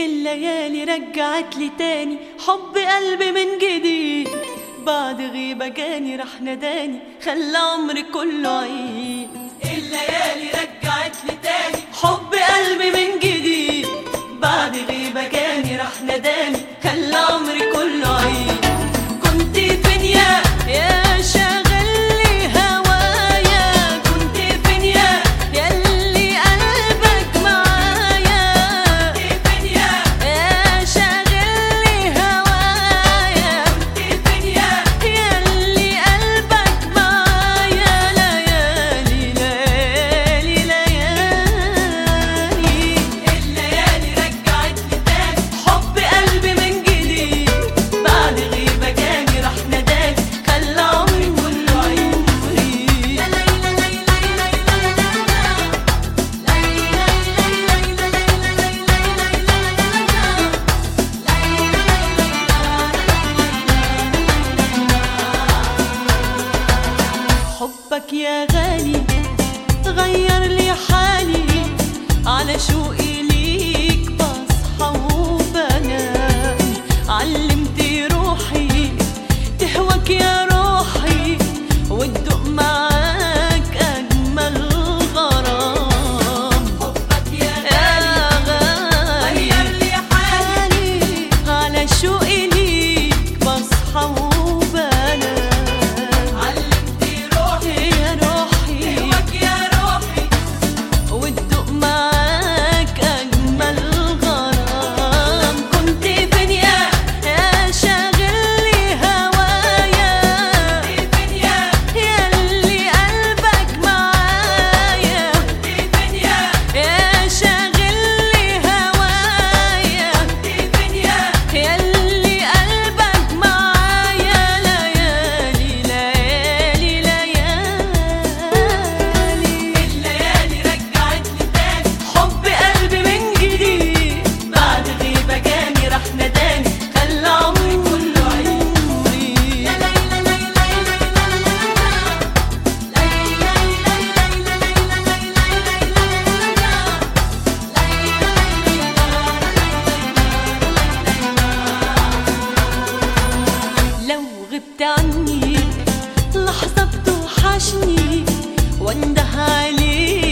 الليالي رجعت لي تاني حب قلبي من جديد، بعد غيبة جاني راح نداني خلى عمري كله عيد. الليالي رجعت لي تاني حب قلبي من جديد، بعد غيبة جاني راح نداني خلى عمري كله عيد. كنت فين يا شاغل لي هوايا، كنت فين يا اللي قلبك معايا، كنت فين يا شاغل لي هوايا، كنت فين يا اللي قلبك معايا. ليالي ليالي ليالي الليالي رجعت لي تاني حب قلبي من جديد، بعد غيبة جاني راح نداني خلى عمري كله عيد. حبك يا غالي غير لي حالي، على شوقي ليك بصحى وبنام. علمت روحي تهواك يا روحي، وتدوق معاك أجمل غرام. حبك يا غالي غير لي حالي، على شوقي ليك بصحى وبنام. علمت روحي يا روحي تهواك يا روحي، وتدوق معاك أجمل غرام. كنت فين يا شاغل لي هوايا، كنت فين يا اللي قلبك معايا، كنت فين يا شاغل لي هوايا، كنت فين يا اللي قلبك معايا. ليالي ليالي ليالي الليالي رجعت لي تاني حب قلبي من جديد، بعد غيبة جاني راح نداني خلى عمري كله عيد. لو غبت عني لحظة بتوحشني، وانده عليك